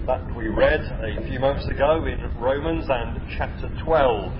that we read a few moments ago in Romans and chapter 12.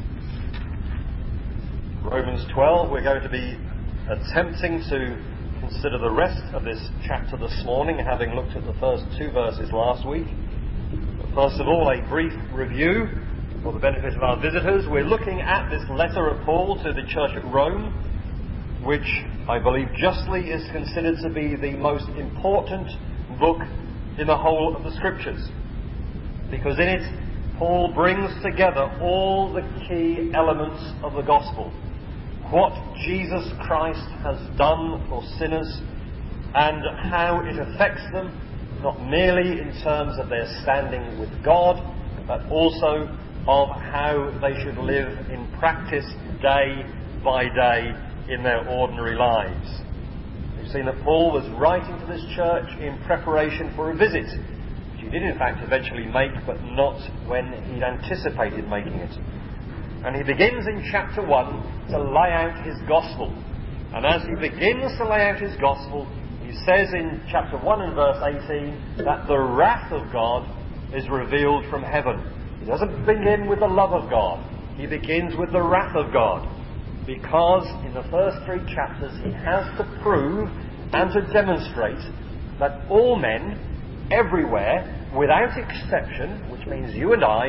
Romans 12, we're going to be attempting to consider the rest of this chapter this morning, having looked at the first two verses last week. But first of all, a brief review for the benefit of our visitors. We're looking at this letter of Paul to the church at Rome, which I believe justly is considered to be the most important book in the whole of the Scriptures, because in it Paul brings together all the key elements of the gospel, what Jesus Christ has done for sinners and how it affects them, not merely in terms of their standing with God, but also of how they should live in practice day by day in their ordinary lives. We've seen that Paul was writing to this church in preparation for a visit, which he did in fact eventually make, but not when he'd anticipated making it. And he begins in chapter 1 to lay out his gospel. And as he begins to lay out his gospel, he says in chapter 1 and verse 18 that the wrath of God is revealed from heaven. He doesn't begin with the love of God. He begins with the wrath of God. Because in the first three chapters he has to prove and to demonstrate that all men, everywhere, without exception, which means you and I,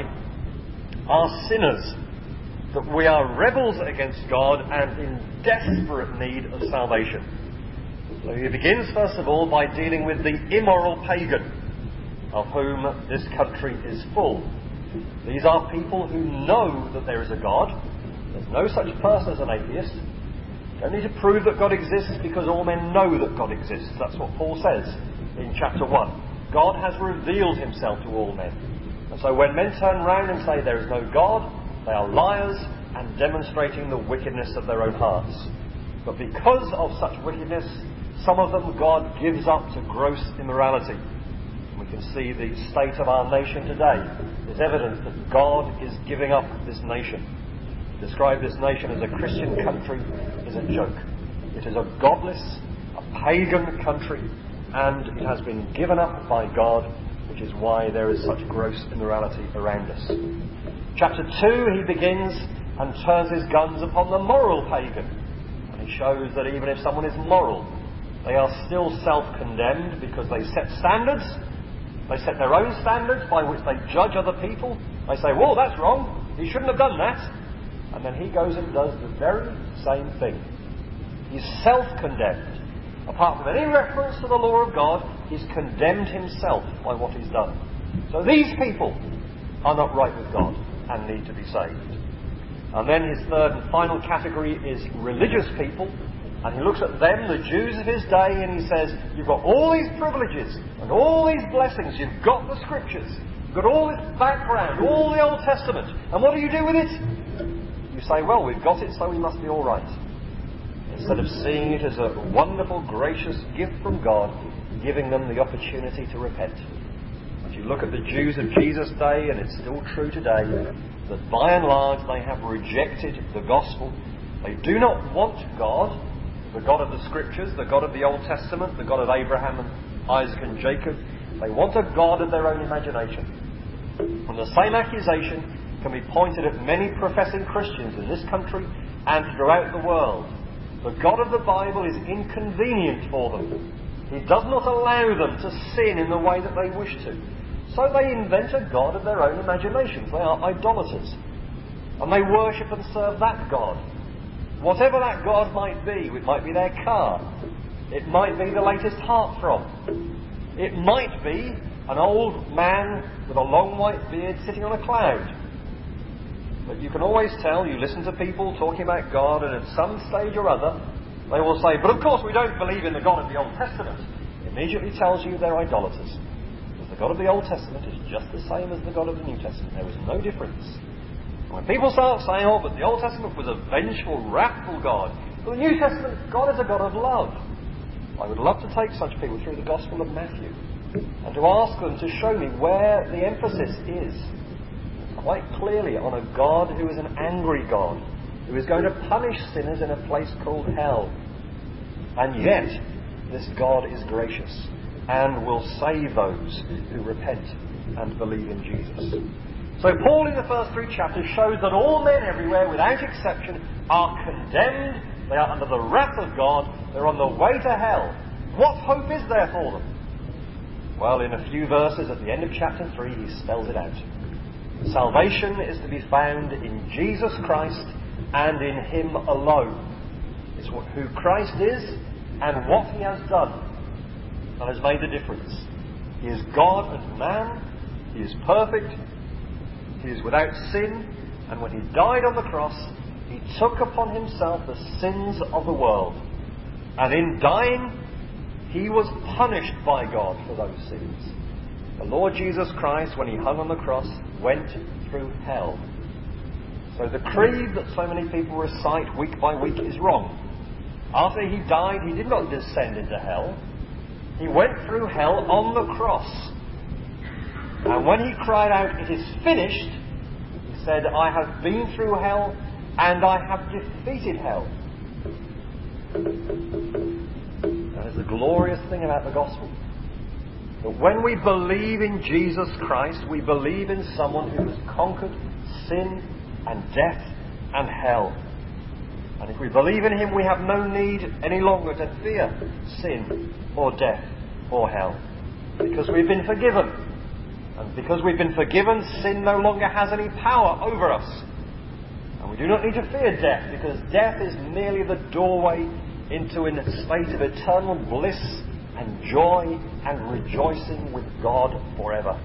are sinners. That we are rebels against God and in desperate need of salvation. So he begins first of all by dealing with the immoral pagan, of whom this country is full. These are people who know that there is a God. There's no such person as an atheist. You don't need to prove that God exists because all men know that God exists. That's what Paul says in chapter 1. God has revealed himself to all men. And so when men turn round and say there is no God, they are liars and demonstrating the wickedness of their own hearts. But because of such wickedness, some of them God gives up to gross immorality. We can see the state of our nation today. There's evidence that God is giving up this nation. To describe this nation as a Christian country is a joke. It is a godless, a pagan country, and it has been given up by God, which is why there is such gross immorality around us. Chapter 2, he begins and turns his guns upon the moral pagan. And he shows that even if someone is moral, they are still self-condemned because they set standards. They set their own standards by which they judge other people. They say, "Whoa, that's wrong. He shouldn't have done that." And then he goes and does the very same thing. He's self-condemned. Apart from any reference to the law of God, he's condemned himself by what he's done. So these people are not right with God and need to be saved. And then his third and final category is religious people. And he looks at them, the Jews of his day, and he says, you've got all these privileges and all these blessings. You've got the Scriptures. You've got all this background, all the Old Testament. And what do you do with it? You say, well, we've got it, so we must be all right. Instead of seeing it as a wonderful, gracious gift from God, giving them the opportunity to repent. If you look at the Jews of Jesus' day, and it's still true today, that by and large they have rejected the gospel. They do not want God, the God of the Scriptures, the God of the Old Testament, the God of Abraham and Isaac and Jacob. They want a God of their own imagination. And the same accusation can be pointed at many professing Christians in this country and throughout the world. The God of the Bible is inconvenient for them. He does not allow them to sin in the way that they wish to. So they invent a God of their own imaginations. They are idolaters. And they worship and serve that God. Whatever that God might be, it might be their car. It might be the latest heartthrob. It might be an old man with a long white beard sitting on a cloud. But you can always tell, you listen to people talking about God, and at some stage or other, they will say, but of course we don't believe in the God of the Old Testament. It immediately tells you they're idolaters. Because the God of the Old Testament is just the same as the God of the New Testament. There is no difference. When people start saying, oh, but the Old Testament was a vengeful, wrathful God. Well, the New Testament, God is a God of love. I would love to take such people through the Gospel of Matthew and to ask them to show me where the emphasis is. Quite clearly on a God who is an angry God, who is going to punish sinners in a place called hell. And yet, this God is gracious. and will save those who repent and believe in Jesus. So Paul in the first 3 chapters shows that all men everywhere, without exception, are condemned. They are under the wrath of God. They're on the way to hell. What hope is there for them? Well, in a few verses at the end of chapter 3, he spells it out. Salvation is to be found in Jesus Christ and in Him alone. It's who Christ is and what He has done that has made the difference. He is God and man. He is perfect. He is without sin. And when He died on the cross, He took upon Himself the sins of the world. And in dying, He was punished by God for those sins. The Lord Jesus Christ, when He hung on the cross, went through hell. So the creed that so many people recite week by week is wrong. After He died, He did not descend into hell. He went through hell on the cross. And when He cried out, "It is finished," He said, "I have been through hell and I have defeated hell." That is the glorious thing about the gospel. That when we believe in Jesus Christ, we believe in someone who has conquered sin and death and hell. And if we believe in Him, we have no need any longer to fear sin or death or hell. Because we've been forgiven. And because we've been forgiven, sin no longer has any power over us. And we do not need to fear death, because death is merely the doorway into a state of eternal bliss and joy and rejoicing with God forever.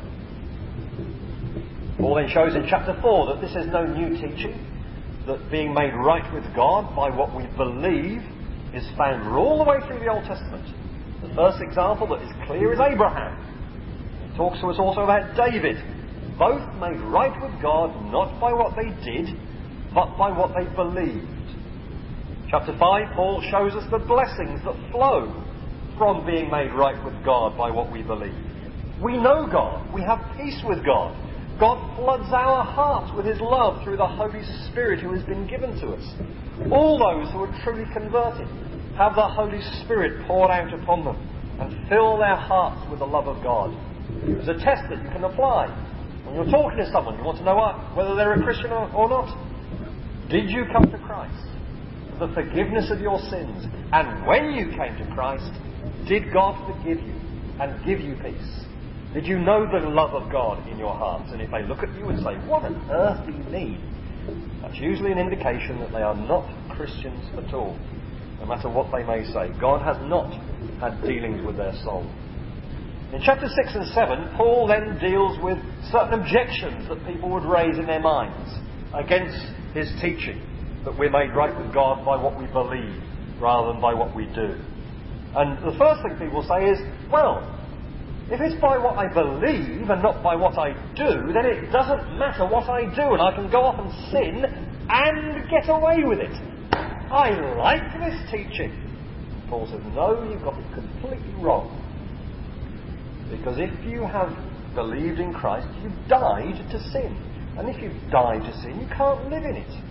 Paul then shows in chapter 4 that this is no new teaching, that being made right with God by what we believe is found all the way through the Old Testament. The first example that is clear is Abraham. He talks to us also about David. Both made right with God not by what they did, but by what they believed. Chapter 5, Paul shows us the blessings that flow from being made right with God by what we believe. We know God. We have peace with God. God floods our hearts with His love through the Holy Spirit who has been given to us. All those who are truly converted have the Holy Spirit poured out upon them and fill their hearts with the love of God. It's a test that you can apply. When you're talking to someone, you want to know whether they're a Christian or not. Did you come to Christ? The forgiveness of your sins. And when you came to Christ, did God forgive you and give you peace? Did you know the love of God in your hearts? And if they look at you and say, "What on earth do you mean?" that's usually an indication that they are not Christians at all, no matter what they may say. God has not had dealings with their soul. In chapter 6 and 7, Paul then deals with certain objections that people would raise in their minds against his teaching, that we're made right with God by what we believe rather than by what we do. And the first thing people say is, well, if it's by what I believe and not by what I do, then it doesn't matter what I do, and I can go off and sin and get away with it. I like this teaching. Paul says, no, you've got it completely wrong. Because if you have believed in Christ, you've died to sin. And if you've died to sin, you can't live in it.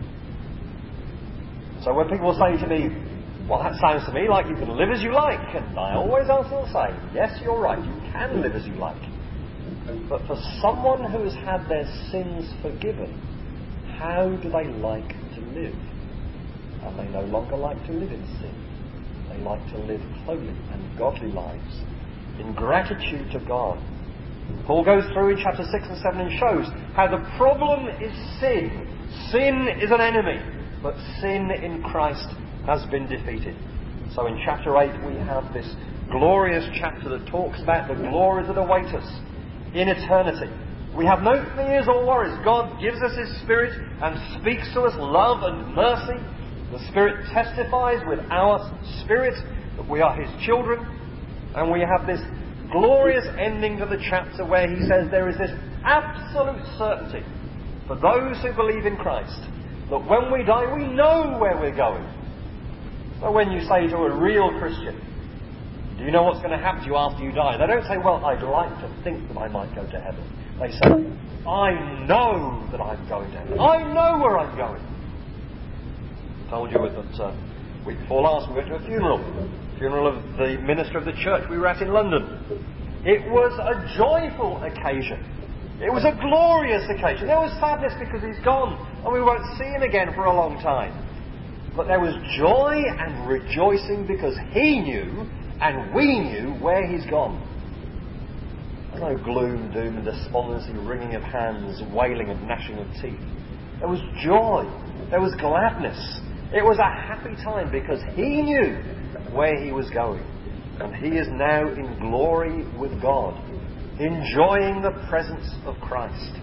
So when people say to me, well, that sounds to me like you can live as you like, and I always answer the same. Yes, you're right, you can live as you like. But for someone who has had their sins forgiven, how do they like to live? And they no longer like to live in sin. They like to live holy and godly lives in gratitude to God. Paul goes through in chapter 6 and 7 and shows how the problem is sin. Sin is an enemy, but sin in Christ has been defeated. So in chapter 8 we have this glorious chapter that talks about the glories that await us in eternity. We have no fears or worries. God gives us His Spirit and speaks to us love and mercy. The Spirit testifies with our spirit that we are His children. And we have this glorious ending to the chapter where he says there is this absolute certainty for those who believe in Christ that when we die we know where we're going. So when you say to a real Christian, do you know what's going to happen to you after you die? They don't say, well, I'd like to think that I might go to heaven. They say, I know that I'm going to heaven. I know where I'm going. I told you that week before last we went to a funeral funeral of the minister of the church we were at in London. It was a joyful occasion. It was a glorious occasion. There was sadness because he's gone and we won't see him again for a long time. But there was joy and rejoicing because he knew and we knew where he's gone. There was no gloom, doom and despondency, wringing of hands, wailing and gnashing of teeth. There was joy. There was gladness. It was a happy time because he knew where he was going. And he is now in glory with God, enjoying the presence of Christ.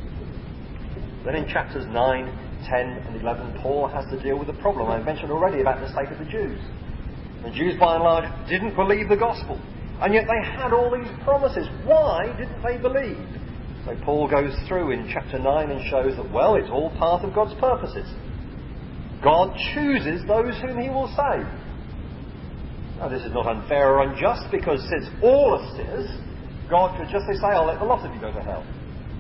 Then in chapters 9, 10 and 11, Paul has to deal with the problem I mentioned already about the state of the Jews. The Jews, by and large, didn't believe the gospel. And yet they had all these promises. Why didn't they believe? So Paul goes through in chapter 9 and shows that, well, it's all part of God's purposes. God chooses those whom he will save. Now, this is not unfair or unjust, because since all are sinners, God could justly say, I'll let the lot of you go to hell.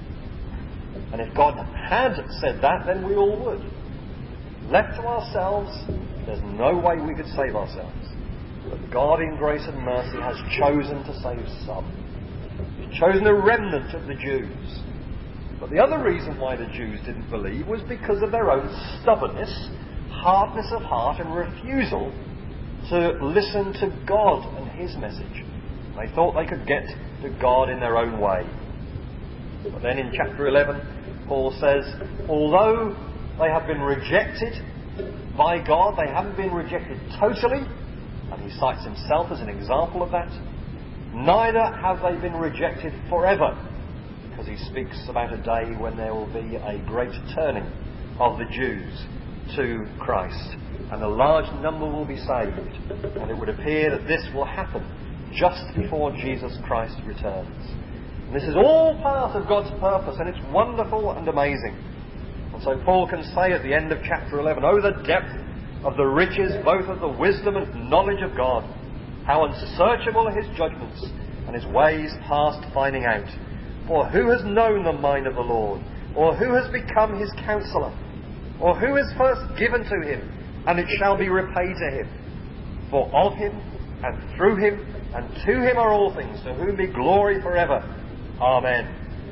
And if God had said that, then we all would. Left to ourselves, there's no way we could save ourselves. But God in grace and mercy has chosen to save some. He's chosen a remnant of the Jews. But the other reason why the Jews didn't believe was because of their own stubbornness, hardness of heart and refusal to listen to God and his message. They thought they could get to God in their own way. But then in chapter 11, Paul says, although they have been rejected by God, they haven't been rejected totally, and he cites himself as an example of that, neither have they been rejected forever, because he speaks about a day when there will be a great turning of the Jews to Christ, and a large number will be saved. And it would appear that this will happen just before Jesus Christ returns. And this is all part of God's purpose, and it's wonderful and amazing. And so Paul can say at the end of chapter 11, oh, the depth of the riches, both of the wisdom and knowledge of God. How unsearchable are his judgments, and his ways past finding out. For who has known the mind of the Lord? Or who has become his counsellor? Or who is first given to him, and it shall be repaid to him? For of him, and through him, and to him are all things, to whom be glory forever. Amen.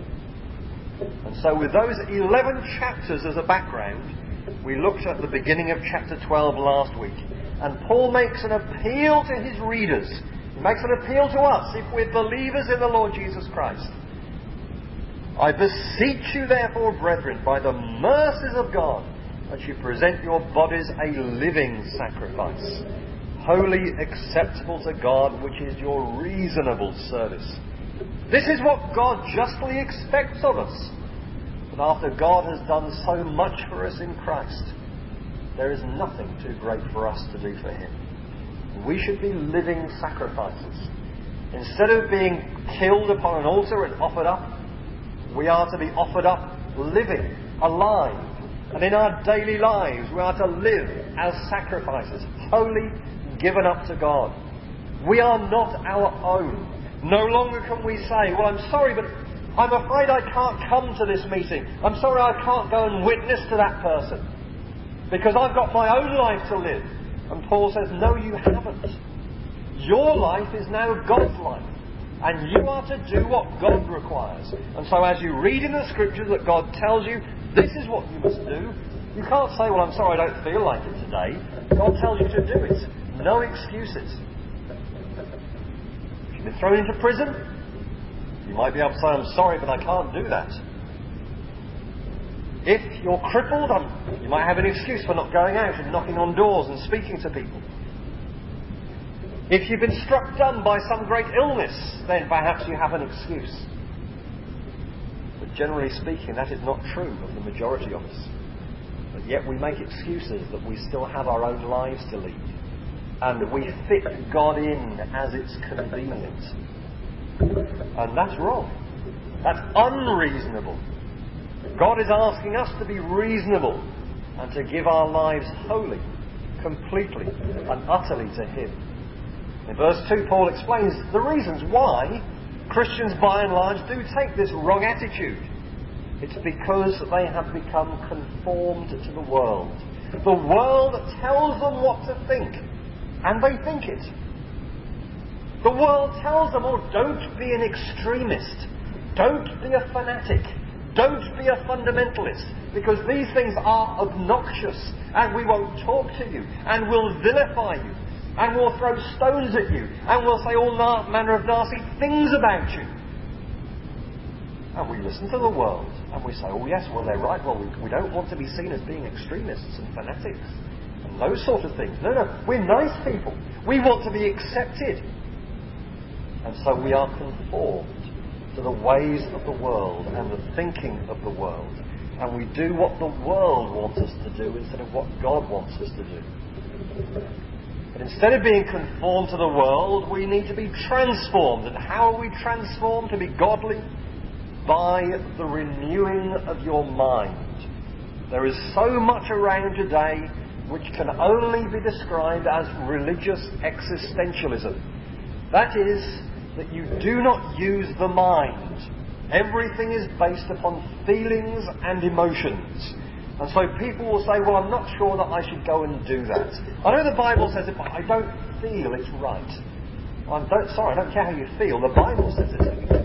And so with those 11 chapters as a background, we looked at the beginning of chapter 12 last week. And Paul makes an appeal to his readers. He makes an appeal to us, if we're believers in the Lord Jesus Christ. I beseech you therefore, brethren, by the mercies of God, that you present your bodies a living sacrifice, wholly acceptable to God, which is your reasonable service. This is what God justly expects of us. But after God has done so much for us in Christ, there is nothing too great for us to do for him. We should be living sacrifices. Instead of being killed upon an altar and offered up, we are to be offered up living, alive. And in our daily lives, we are to live as sacrifices, wholly given up to God. We are not our own. No longer can we say, well, I'm sorry, but I'm afraid I can't come to this meeting. I'm sorry I can't go and witness to that person, because I've got my own life to live. And Paul says, no, you haven't. Your life is now God's life. And you are to do what God requires. And so as you read in the Scriptures that God tells you, this is what you must do, you can't say, well, I'm sorry, I don't feel like it today. God tells you to do it. No excuses. If you've been thrown into prison, you might be able to say, I'm sorry, but I can't do that. If you're crippled, you might have an excuse for not going out and knocking on doors and speaking to people. If you've been struck dumb by some great illness, then perhaps you have an excuse. But generally speaking, that is not true of the majority of us. But yet we make excuses that we still have our own lives to lead. And we fit God in as it's convenient. And that's wrong. That's unreasonable. God is asking us to be reasonable and to give our lives wholly, completely and utterly to him. In verse 2, Paul explains the reasons why Christians, by and large, do take this wrong attitude. It's because they have become conformed to the world. The world tells them what to think, and they think it. The world tells them, oh, don't be an extremist. Don't be a fanatic. Don't be a fundamentalist. Because these things are obnoxious. And we won't talk to you. And we'll vilify you. And we'll throw stones at you. And we'll say all manner of nasty things about you. And we listen to the world. And we say, oh yes, well they're right. Well, we don't want to be seen as being extremists and fanatics. And those sort of things. No, we're nice people. We want to be accepted. And so we are conformed to the ways of the world and the thinking of the world. And we do what the world wants us to do instead of what God wants us to do. But instead of being conformed to the world, we need to be transformed. And how are we transformed to be godly? By the renewing of your mind. There is so much around today which can only be described as religious existentialism. That is, that you do not use the mind. Everything is based upon feelings and emotions. And so people will say, well, I'm not sure that I should go and do that. I know the Bible says it, but I don't feel it's right. I don't care how you feel. The Bible says it's okay.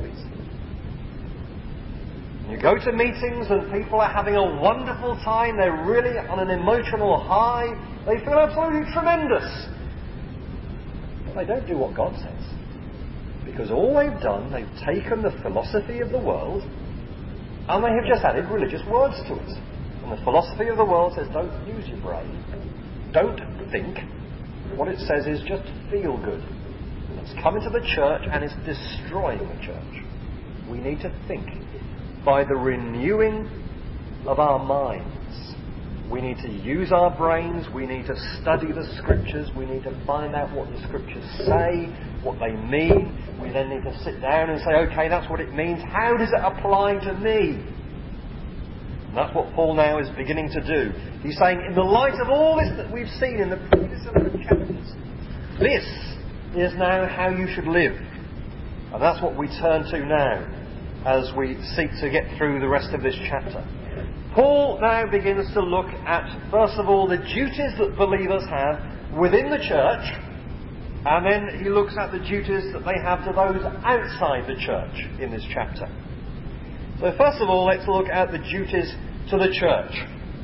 You go to meetings and people are having a wonderful time. They're really on an emotional high. They feel absolutely tremendous. But they don't do what God says. Because all they've done, they've taken the philosophy of the world and they have just added religious words to it. And the philosophy of the world says, don't use your brain. Don't think. What it says is just feel good. And it's come into the church and it's destroying the church. We need to think by the renewing of our minds. We need to use our brains. We need to study the Scriptures. We need to find out what the Scriptures say, what they mean. We then need to sit down and say, okay, that's what it means. How does it apply to me? And that's what Paul now is beginning to do. He's saying, in the light of all this that we've seen in the previous 11 chapters, this is now how you should live. And that's what we turn to now as we seek to get through the rest of this chapter. Paul now begins to look at, first of all, the duties that believers have within the church, and then he looks at the duties that they have to those outside the church in this chapter. So first of all, let's look at the duties to the church.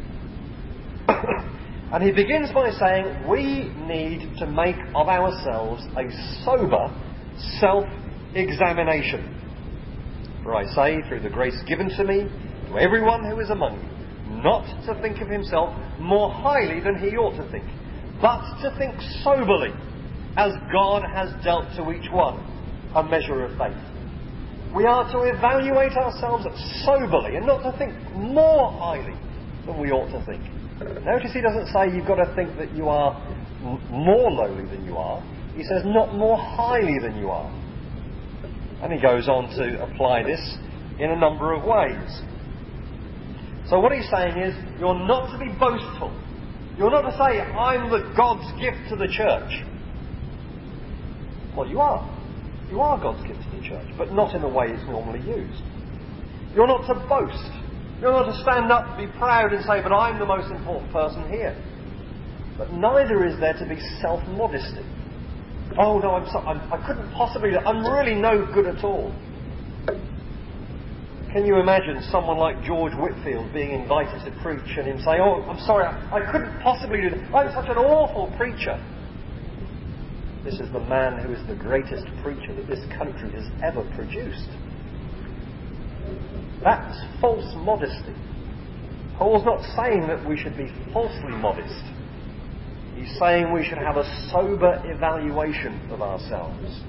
And he begins by saying, we need to make of ourselves a sober self-examination. For I say, through the grace given to me, to everyone who is among you, not to think of himself more highly than he ought to think, but to think soberly, as God has dealt to each one a measure of faith. We are to evaluate ourselves soberly and not to think more highly than we ought to think. Notice he doesn't say you've got to think that you are more lowly than you are. He says not more highly than you are. And he goes on to apply this in a number of ways. So what he's saying is, you're not to be boastful. You're not to say, I'm the God's gift to the church. Well, you are. You are God's gift to the church, but not in the way it's normally used. You're not to boast. You're not to stand up, be proud and say, but I'm the most important person here. But neither is there to be self-modesty. Oh no, I couldn't possibly, I'm really no good at all. Can you imagine someone like George Whitfield being invited to preach and him saying, oh, I'm sorry, I couldn't possibly do that. I'm such an awful preacher. This is the man who is the greatest preacher that this country has ever produced. That's false modesty. Paul's not saying that we should be falsely modest. He's saying we should have a sober evaluation of ourselves.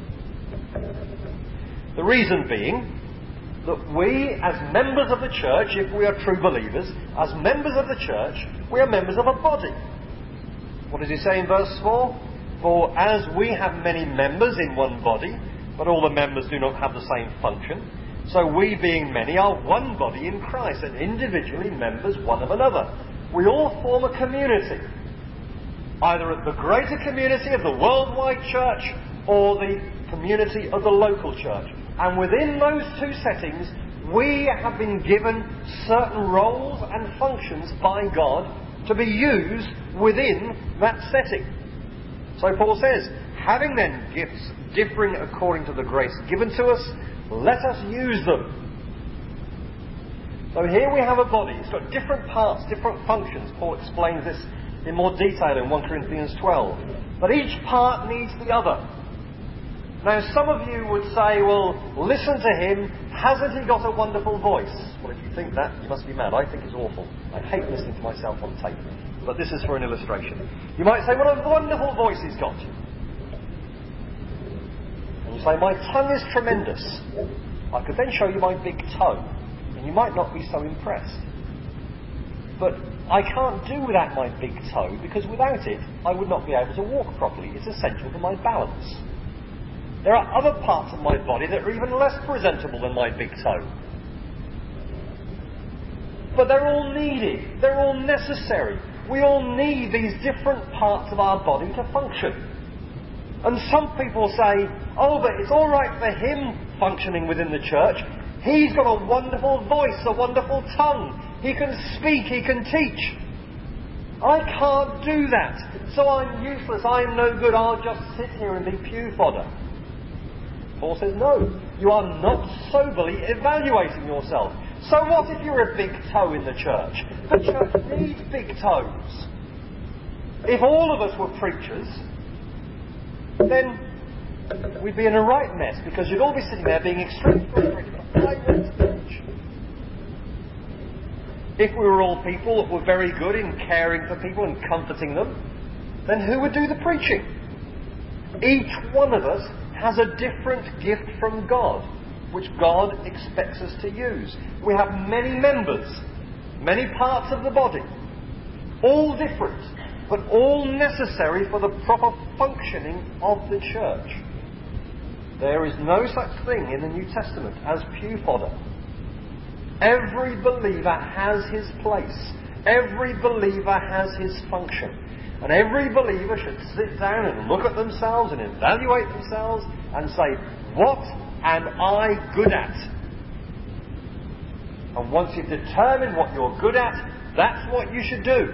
The reason being that we, as members of the church, if we are true believers, as members of the church, we are members of a body. What does he say in verse 4? For as we have many members in one body, but all the members do not have the same function, so we, being many, are one body in Christ, and individually members one of another. We all form a community, either the greater community of the worldwide church or the community of the local church. And within those two settings, we have been given certain roles and functions by God to be used within that setting. So Paul says, having then gifts differing according to the grace given to us, let us use them. So here we have a body. It's got different parts, different functions. Paul explains this in more detail in 1 Corinthians 12. But each part needs the other. Now, some of you would say, well, listen to him. Hasn't he got a wonderful voice? Well, if you think that, you must be mad. I think it's awful. I hate listening to myself on tape. But this is for an illustration. You might say, what a wonderful voice he's got. And you say, my tongue is tremendous. I could then show you my big toe, and you might not be so impressed. But I can't do without my big toe, because without it, I would not be able to walk properly. It's essential for my balance. There are other parts of my body that are even less presentable than my big toe. But they're all needed. They're all necessary. We all need these different parts of our body to function. And some people say, oh, but it's all right for him functioning within the church. He's got a wonderful voice, a wonderful tongue. He can speak, he can teach. I can't do that. So I'm useless, I'm no good, I'll just sit here and be pew fodder. Paul says, no, you are not soberly evaluating yourself. So what if you're a big toe in the church? The church needs big toes. If all of us were preachers, then we'd be in a right mess, because you'd all be sitting there being extremely frustrated. I want to preach. If we were all people that were very good in caring for people and comforting them, then who would do the preaching? Each one of us has a different gift from God, which God expects us to use. We have many members, many parts of the body, all different, but all necessary for the proper functioning of the church. There is no such thing in the New Testament as pew fodder. Every believer has his place. Every believer has his function. And every believer should sit down and look at themselves and evaluate themselves and say, what am I good at? And once you've determined what you're good at, that's what you should do.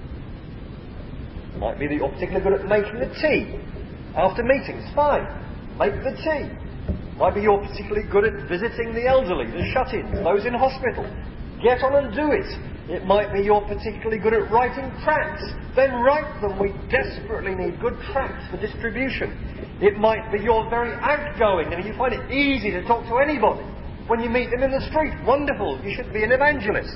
It might be that you're particularly good at making the tea after meetings. Fine. Make the tea. Might be you're particularly good at visiting the elderly, the shut-ins, those in hospital. Get on and do it. It might be you're particularly good at writing tracts. Then write them. We desperately need good tracts for distribution. It might be you're very outgoing and you find it easy to talk to anybody. When you meet them in the street, wonderful. You should be an evangelist.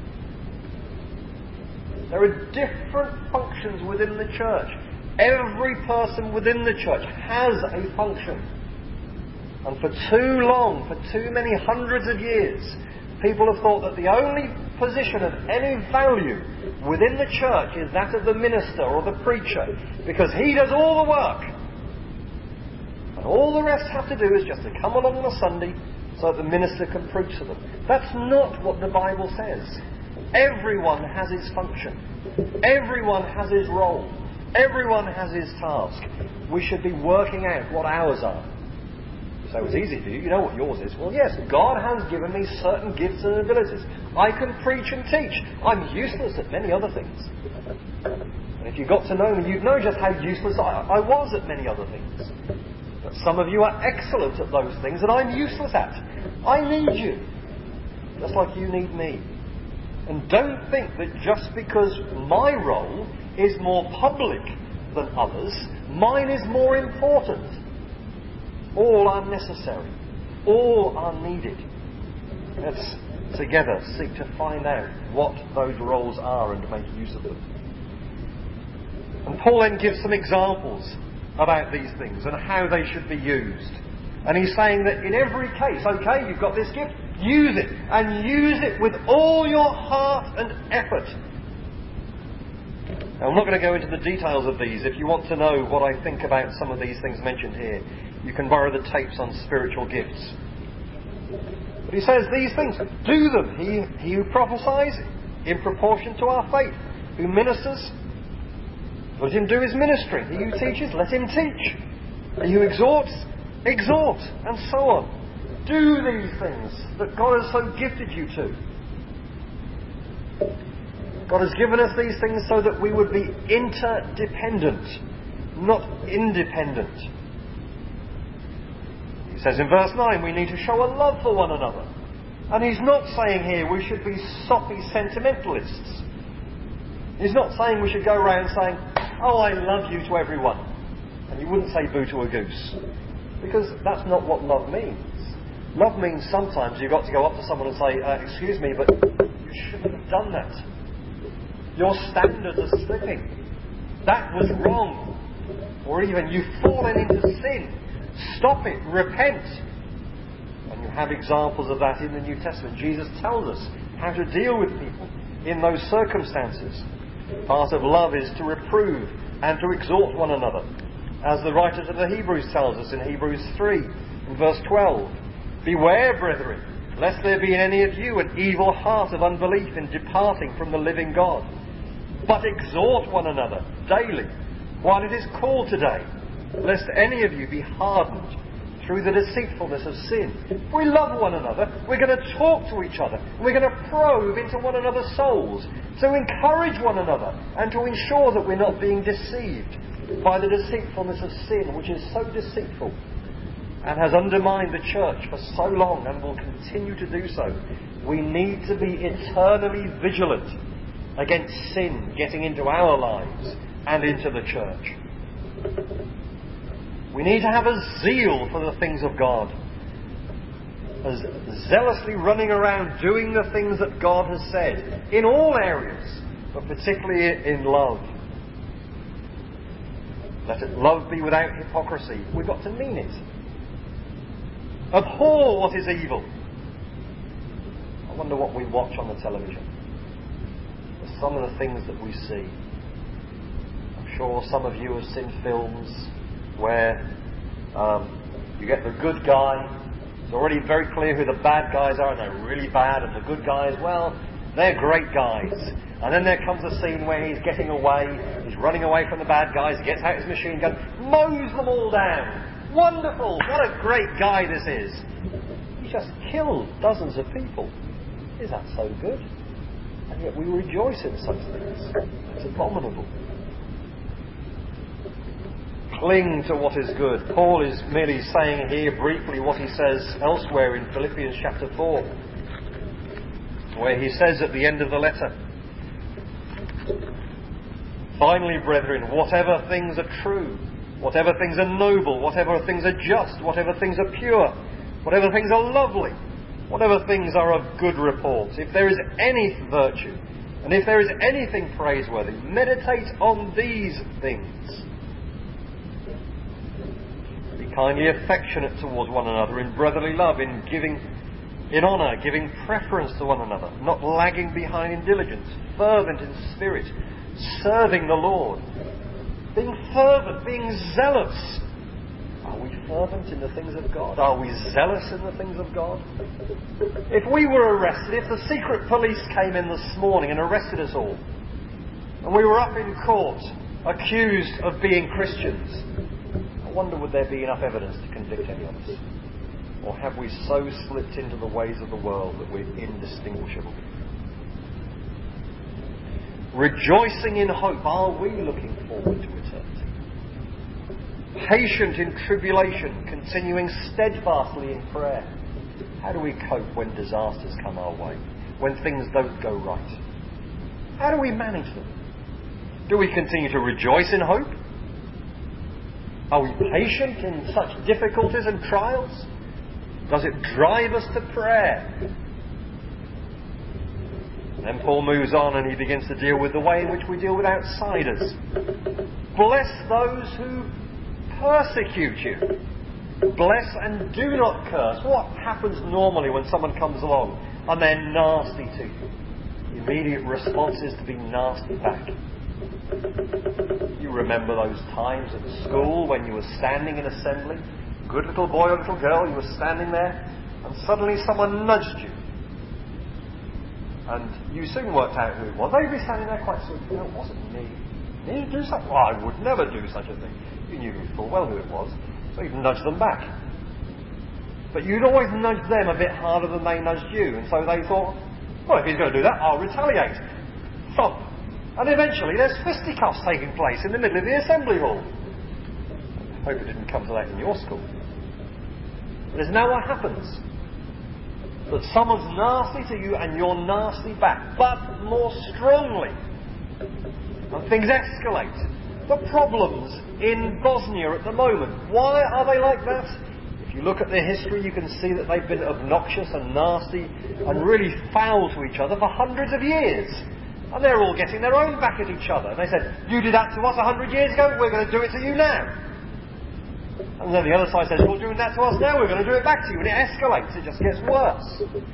There are different functions within the church. Every person within the church has a function. And for too long, for too many hundreds of years, people have thought that the only position of any value within the church is that of the minister or the preacher, because he does all the work. And all the rest have to do is just to come along on a Sunday so that the minister can preach to them. That's not what the Bible says. Everyone has his function. Everyone has his role. Everyone has his task. We should be working out what ours are. So it's easy for you. You know what yours is. Well, yes, God has given me certain gifts and abilities. I can preach and teach. I'm useless at many other things. And if you got to know me, you'd know just how useless I was at many other things. But some of you are excellent at those things that I'm useless at. I need you. Just like you need me. And don't think that just because my role is more public than others, mine is more important. All are necessary. All are needed. Let's together seek to find out what those roles are and to make use of them. And Paul then gives some examples about these things and how they should be used. And he's saying that in every case, okay, you've got this gift, use it. And use it with all your heart and effort. Now, I'm not going to go into the details of these. If you want to know what I think about some of these things mentioned here, you can borrow the tapes on spiritual gifts. But he says these things, do them. He who prophesies, in proportion to our faith. Who ministers, let him do his ministry. He who teaches, let him teach. He who exhorts, exhort, and so on. Do these things that God has so gifted you to. God has given us these things so that we would be interdependent, not independent. He says in verse 9, we need to show a love for one another. And he's not saying here we should be soppy sentimentalists. He's not saying we should go around saying, oh, I love you to everyone. And you wouldn't say boo to a goose. Because that's not what love means. Love means sometimes you've got to go up to someone and say, excuse me, but you shouldn't have done that. Your standards are slipping. That was wrong. Or even, you've fallen into sin. Stop it. Repent. And you have examples of that in the New Testament. Jesus tells us how to deal with people in those circumstances. Part of love is to reprove and to exhort one another. As the writer to the Hebrews tells us in Hebrews 3, in verse 12. Beware, brethren, lest there be in any of you an evil heart of unbelief in departing from the living God. But exhort one another daily, while it is called today, lest any of you be hardened through the deceitfulness of sin. We love one another. We're going to talk to each other. We're going to probe into one another's souls to encourage one another and to ensure that we're not being deceived by the deceitfulness of sin, which is so deceitful and has undermined the church for so long and will continue to do so. We need to be eternally vigilant against sin getting into our lives and into the church. We need to have a zeal for the things of God, as zealously running around doing the things that God has said in all areas, but particularly in love. Let love be without hypocrisy. We've got to mean it. Abhor what is evil. I wonder what we watch on the television. Some of the things that we see. I'm sure some of you have seen films where you get the good guy. It's already very clear who the bad guys are, and they're really bad, and the good guys, well, they're great guys. And then there comes a scene where he's getting away, he's running away from the bad guys, he gets out his machine gun, mows them all down. Wonderful! What a great guy this is. He just killed dozens of people. Is that so good? And yet we rejoice in such things. It's abominable. Cling to what is good. Paul is merely saying here briefly what he says elsewhere in Philippians chapter 4, where he says at the end of the letter, finally, brethren, whatever things are true, whatever things are noble, whatever things are just, whatever things are pure, whatever things are lovely, whatever things are of good report, if there is any virtue, and if there is anything praiseworthy, meditate on these things. Be kindly affectionate towards one another in brotherly love, in honour, giving preference to one another, not lagging behind in diligence, fervent in spirit, serving the Lord, being fervent, being zealous. Are we fervent in the things of God? Are we zealous in the things of God? If we were arrested, if the secret police came in this morning and arrested us all, and we were up in court accused of being Christians, I wonder would there be enough evidence to convict any of us? Or have we so slipped into the ways of the world that we're indistinguishable? Rejoicing in hope, are we looking forward to eternity? Patient in tribulation, continuing steadfastly in prayer. How do we cope when disasters come our way? When things don't go right? How do we manage them? Do we continue to rejoice in hope? Are we patient in such difficulties and trials? Does it drive us to prayer? And then Paul moves on and he begins to deal with the way in which we deal with outsiders. Bless those who persecute you. Bless and do not curse. What happens normally when someone comes along and they're nasty to you? The immediate response is to be nasty back. You remember those times at school when you were standing in assembly, good little boy or little girl, you were standing there, and suddenly someone nudged you. And you soon worked out who it was. They'd be standing there quite soon. No, it wasn't me. Did you do something? Well, I would never do such a thing. You knew full well who it was, so you'd nudge them back. But you'd always nudge them a bit harder than they nudged you, and so they thought, well, if he's going to do that, I'll retaliate. Thump. And eventually there's fisticuffs taking place in the middle of the assembly hall. I hope it didn't come to that in your school. But isn't that what happens? That someone's nasty to you and you're nasty back, but more strongly. And things escalate. The problems in Bosnia at the moment, why are they like that? If you look at their history, you can see that they've been obnoxious and nasty and really foul to each other for hundreds of years. And they're all getting their own back at each other. And they said, you did that to us 100 years ago, we're going to do it to you now. And then the other side says, you're doing that to us now, we're going to do it back to you. And it escalates, it just gets worse.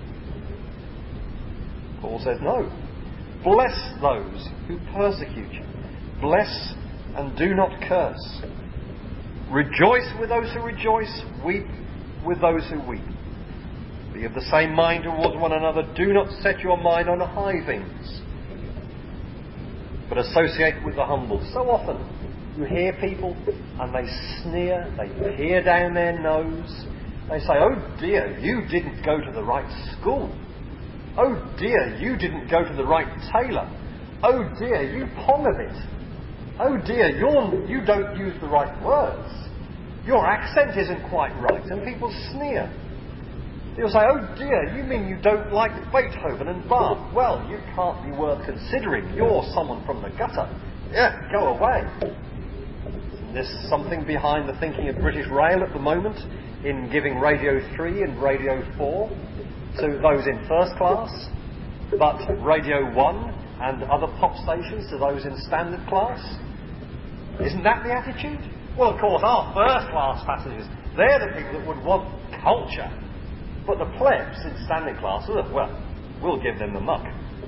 Paul says, no. Bless those who persecute you. Bless and do not curse. Rejoice with those who rejoice. Weep with those who weep. Be of the same mind towards one another. Do not set your mind on high things, but associate with the humble. So often you hear people and they sneer, they peer down their nose. They say, oh dear, you didn't go to the right school. Oh dear, you didn't go to the right tailor. Oh dear, you pong a bit. Oh dear, you don't use the right words. Your accent isn't quite right. And people sneer. They'll say, oh dear, you mean you don't like Beethoven and Bach? Well, you can't be worth considering. You're someone from the gutter. Yeah, go away. There's something behind the thinking of British Rail at the moment in giving Radio 3 and Radio 4 to those in first class, but Radio 1 and other pop stations to those in standard class. Isn't that the attitude? Well, of course, our first class passengers, they're the people that would want culture. But the plebs in standard class, well, we'll give them the muck.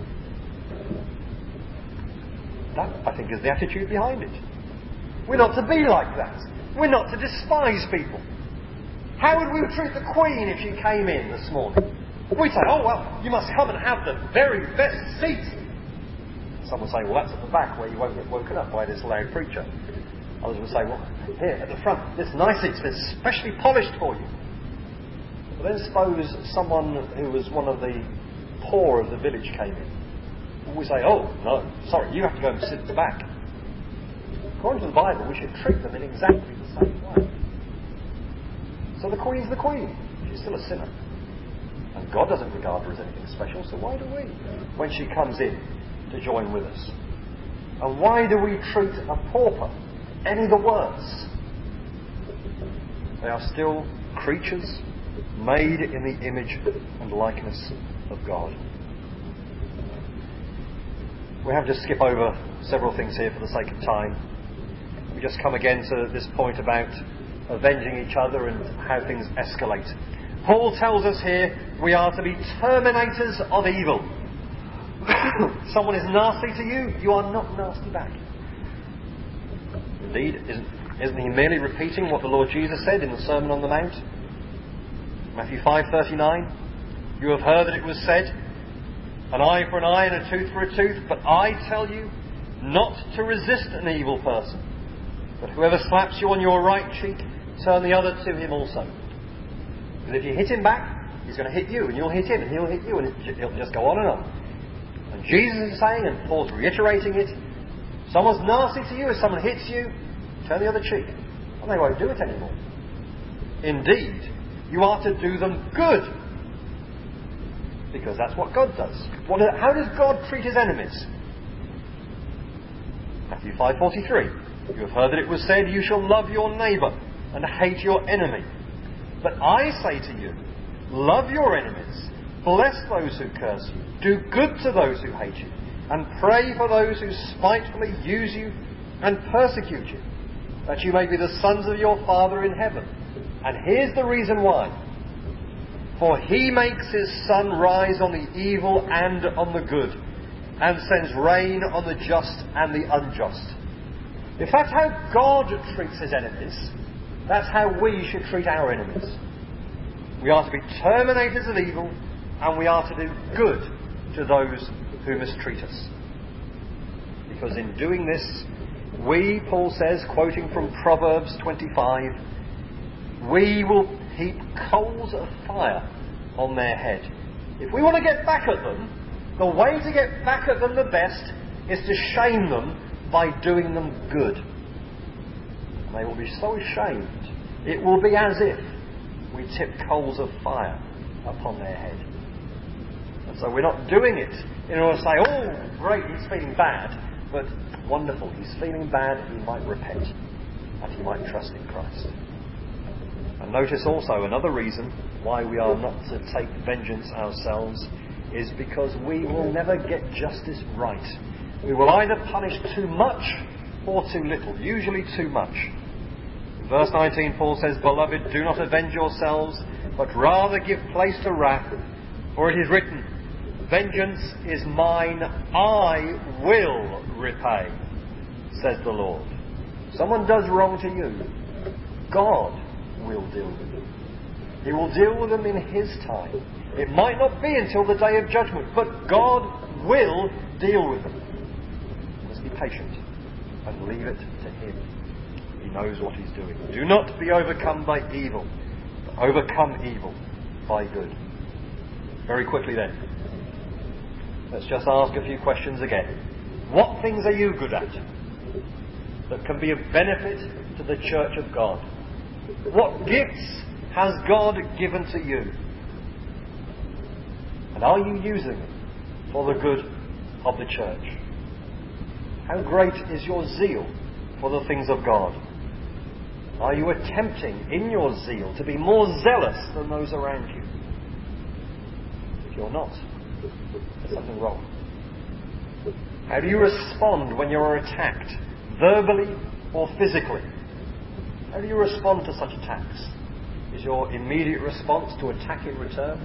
That, I think, is the attitude behind it. We're not to be like that. We're not to despise people. How would we treat the Queen if she came in this morning? We'd say, oh, well, you must come and have the very best seat. Some would say, well, that's at the back where you won't get woken up by this loud preacher. Others would say, well, here, at the front, this nice seat's been specially polished for you. But then suppose someone who was one of the poor of the village came in. We say, oh, no, sorry, you have to go and sit at the back. According to the Bible, we should treat them in exactly the same way. So the Queen's the Queen. She's still a sinner. And God doesn't regard her as anything special, so why do we? When she comes in to join with us. And why do we treat a pauper any the worse? They are still creatures made in the image and likeness of God. We have to skip over several things here for the sake of time. We just come again to this point about avenging each other and how things escalate. Paul tells us here we are to be terminators of evil. Someone is nasty to you, you are not nasty back. Indeed, isn't he merely repeating what the Lord Jesus said in the Sermon on the Mount? Matthew 5:39. You have heard that it was said, an eye for an eye and a tooth for a tooth, but I tell you not to resist an evil person. But whoever slaps you on your right cheek, turn the other to him also. Because if you hit him back, he's going to hit you, and you'll hit him, and he'll hit you, and it'll just go on and on. And Jesus is saying, and Paul's reiterating it, if someone's nasty to you, if someone hits you, turn the other cheek. And they won't do it anymore. Indeed, you are to do them good. Because that's what God does. How does God treat his enemies? Matthew 5:43. You have heard that it was said, you shall love your neighbour and hate your enemy. But I say to you, love your enemies, bless those who curse you, do good to those who hate you, and pray for those who spitefully use you and persecute you, that you may be the sons of your Father in heaven. And here's the reason why. For he makes his sun rise on the evil and on the good, and sends rain on the just and the unjust. If that's how God treats his enemies, that's how we should treat our enemies. We are to be terminators of evil, and we are to do good to those who mistreat us. Because in doing this, we, Paul says, quoting from Proverbs 25, we will heap coals of fire on their head. If we want to get back at them, the way to get back at them the best is to shame them by doing them good. And they will be so ashamed, it will be as if we tip coals of fire upon their head. And so we're not doing it in order to say, oh, great, he's feeling bad, but wonderful, he's feeling bad, he might repent, and he might trust in Christ. And notice also another reason why we are not to take vengeance ourselves is because we will never get justice right. We will either punish too much or too little, usually too much. In verse 19, Paul says, "Beloved, do not avenge yourselves, but rather give place to wrath, for it is written, Vengeance is mine, I will repay, says the Lord." Someone does wrong to you, God will deal with them. He will deal with them in His time. It might not be until the day of judgment, but God will deal with them. Let's be patient and leave it to Him. He knows what He's doing. Do not be overcome by evil, but overcome evil by good. Very quickly then, let's just ask a few questions again. What things are you good at that can be of benefit to the church of God? What gifts has God given to you? And are you using them for the good of the church? How great is your zeal for the things of God? Are you attempting in your zeal to be more zealous than those around you? If you're not, there's something wrong. How do you respond when you're attacked, verbally or physically? How do you respond to such attacks? Is your immediate response to attack in return?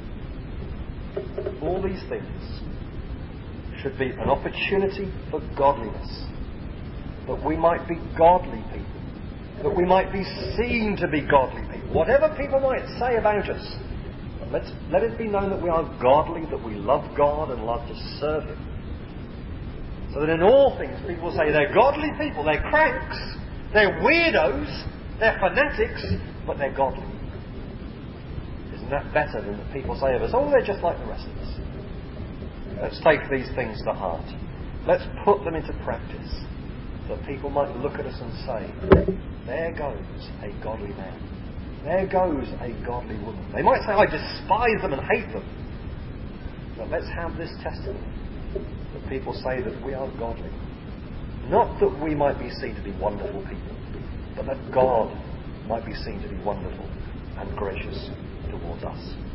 All these things should be an opportunity for godliness, that we might be godly people, that we might be seen to be godly people. Whatever people might say about us, let it be known that we are godly, that we love God and love to serve Him. So that in all things people say they're godly people, they're cranks, they're weirdos, they're fanatics, but they're godly. Isn't that better than that people say of us, oh, they're just like the rest of us? Let's take these things to heart. Let's put them into practice, that people might look at us and say, there goes a godly man. There goes a godly woman. They might say, I despise them and hate them. But let's have this testimony, that people say that we are godly. Not that we might be seen to be wonderful people, but that God might be seen to be wonderful and gracious towards us.